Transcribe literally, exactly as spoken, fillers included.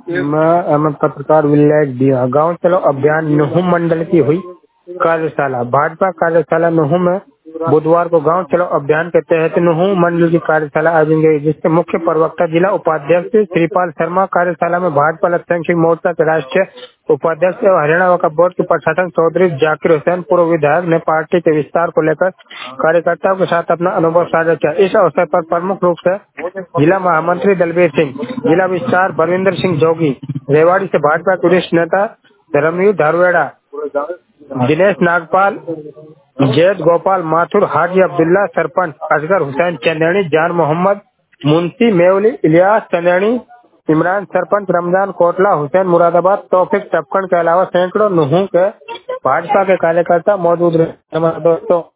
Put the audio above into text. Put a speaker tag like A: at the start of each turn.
A: मैं अहमद पत्रकार विलायत दिया। गांव चलो अभियान नुहू मंडल की हुई कार्यशाला। भाजपा कार्यशाला नुहू में बुधवार को गांव चलो अभियान के तहत नुहू मंडल की कार्यशाला आयोजित गई, जिसके मुख्य प्रवक्ता जिला उपाध्यक्ष श्रीपाल शर्मा। कार्यशाला में भाजपा अल्पसंख्यक मोर्चा के राष्ट्रीय उपाध्यक्ष एवं हरियाणा वक्फ बोर्ड के प्रशासन चौधरी जाकिर हुसैन पूर्व विधायक ने पार्टी के विस्तार को लेकर कार्यकर्ताओं के साथ अपना अनुभव साझा किया। इस अवसर पर प्रमुख रूप से जिला महामंत्री दलबीर सिंह, जिला विस्तार बलविंदर सिंह जोगी, रेवाड़ी से भाजपा के वरिष्ठ नेता धर्मवीर धारवेड़ा, दिनेश नागपाल, जैद गोपाल माथुर, हाजी अब्दुल्ला, सरपंच असगर हुसैन चंदेनी, जान मोहम्मद, मुंशी मेवली, इलियास चंदेनी, इमरान सरपंच, रमजान कोटला, हुसैन मुरादाबाद, तौफिक टपकन के अलावा सैकड़ों नुहू के भाजपा के कार्यकर्ता मौजूद रहे। दोस्तों।